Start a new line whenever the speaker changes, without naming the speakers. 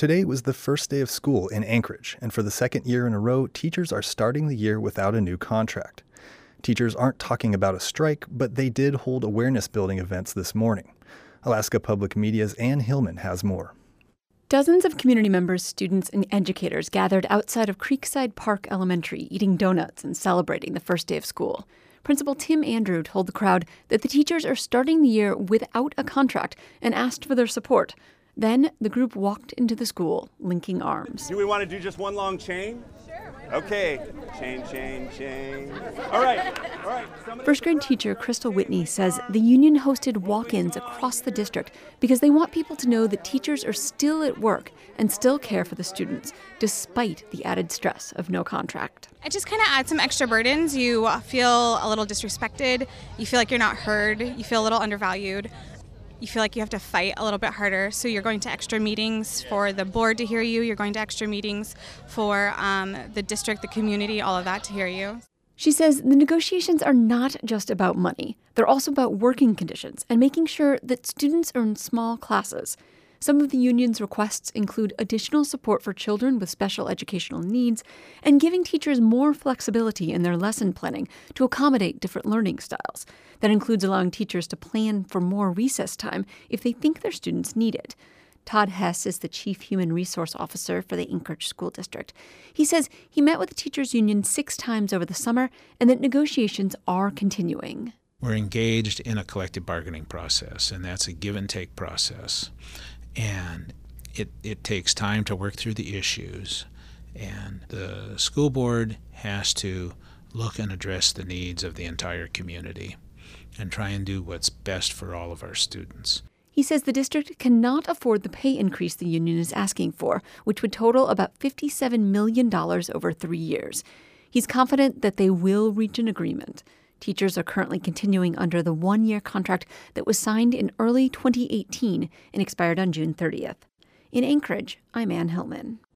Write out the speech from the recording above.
Today was the first day of school in Anchorage, and for the second year in a row, teachers are starting the year without a new contract. Teachers aren't talking about a strike, but they did hold awareness-building events this morning. Alaska Public Media's Ann Hillman has more.
Dozens of community members, students, and educators gathered outside of Creekside Park Elementary, eating donuts and celebrating the first day of school. Principal Tim Andrew told the crowd that the teachers are starting the year without a contract and asked for their support. Then the group walked into the school, linking arms.
Do we want to do just one long chain? Sure. Okay. Chain, chain, chain. All right.
First grade teacher Crystal Whitney says the union hosted walk-ins across the district because they want people to know that teachers are still at work and still care for the students, despite the added stress of no contract.
It just kind of adds some extra burdens. You feel a little disrespected. You feel like you're not heard. You feel a little undervalued. You feel like you have to fight a little bit harder. So you're going to extra meetings for the board to hear you. You're going to extra meetings for the district, the community, all of that to hear you.
She says the negotiations are not just about money. They're also about working conditions and making sure that students are in small classes. Some of the union's requests include additional support for children with special educational needs and giving teachers more flexibility in their lesson planning to accommodate different learning styles. That includes allowing teachers to plan for more recess time if they think their students need it. Todd Hess is the Chief Human Resource Officer for the Anchorage School District. He says he met with the teachers union 6 times over the summer and that negotiations are continuing.
We're engaged in a collective bargaining process, and that's a give and take process. And it takes time to work through the issues, and the school board has to look and address the needs of the entire community and try and do what's best for all of our students.
He says the district cannot afford the pay increase the union is asking for, which would total about $57 million over 3 years. He's confident that they will reach an agreement. Teachers are currently continuing under the 1-year contract that was signed in early 2018 and expired on June 30th. In Anchorage, I'm Ann Hillman.